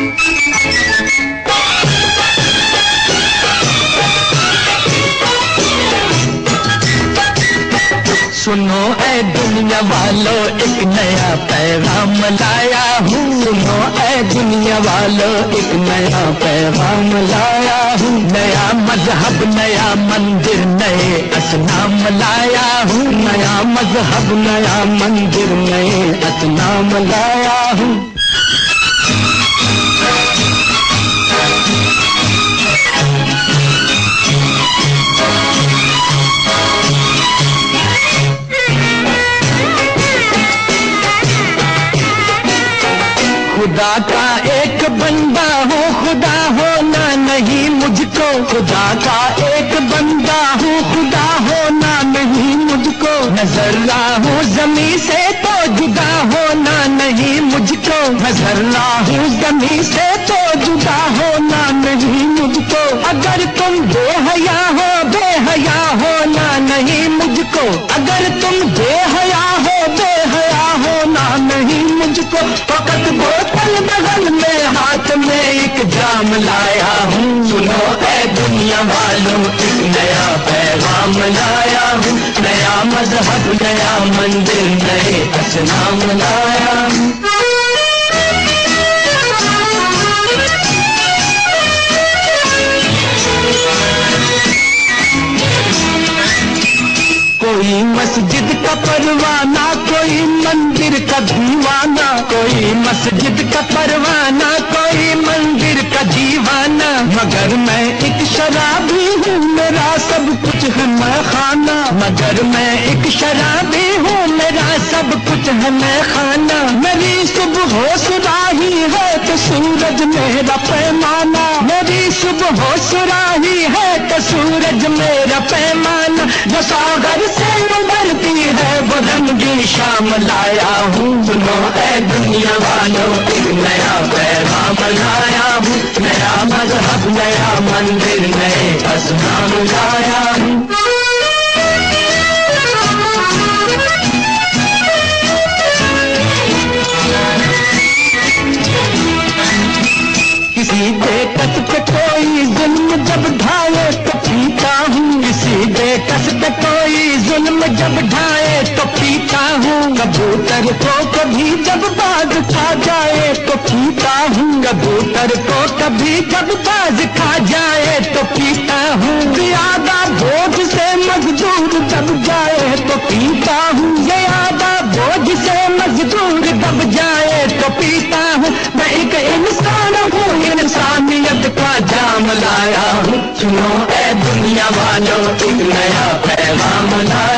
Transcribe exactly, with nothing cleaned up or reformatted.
सुनो ऐ दुनिया वालों एक नया पैगाम लाया हूँ। सुनो ऐ दुनिया वालों एक नया पैगाम लाया हूँ। नया मजहब नया मंदिर नए असनाम लाया हूँ। नया मजहब नया मंदिर नए असनाम लाया हूँ। खुदा का एक बंदा हूँ, खुदा होना नहीं मुझको। खुदा का एक बंदा हूँ, खुदा होना नहीं मुझको। नजर हूँ जमीन से तो जुदा होना नहीं मुझको। नजर हूँ जमीन से तो जुदा होना नहीं मुझको। अगर तुम बेहया हो बेहया होना नहीं मुझको। अगर तुम बेहया हो बेहया होना नहीं मुझको। फकत बोतल बगल में हाथ में एक जाम लाया हूँ। सुनो ऐ दुनिया वालों एक नया पैगाम लाया हूँ। नया मजहब नया मंदिर नए असनाम लाया हूँ। कोई मस्जिद का परवाना कोई मंदिर का दीवाना। कोई मस्जिद का परवाना कोई मंदिर का दीवाना। मगर मैं एक शराबी हूँ मेरा सब कुछ है मैं खाना। मगर मैं एक शराबी हूँ मेरा सब कुछ है मैं खाना। मेरी सुबह सुराही है तो सूरज मेरा पैमाना। मेरी सुबह सुराही है तो सूरज मेरा पैमाना। जो सागर से उभरती है वो रंगी शाम लाया हूँ। सुनो ऐ दुनिया वालों एक नया पैगाम लाया हूँ। नया मजहब नया मंदिर नए असनाम लाया हूँ। किसी बेकस पे कोई जुल्म जब ढाए तो पीता हूँ। किसी बेकस पे कोई जुल्म जब ढाए तो पीता हूँ। कबूतर को कभी जब बाज खा जाए तो पीता हूँ। कबूतर को कभी जब बाज खा जाए तो पीता हूँ। ज्यादा बोझ से मजदूर दब जाए तो पीता हूँ। ज्यादा बोझ से मजदूर दब जाए तो पीता हूँ। मैं एक इंसान हूँ इंसानियत का जाम लाया हूँ। सुनो ऐ दुनिया वालों एक नया पैगाम लाया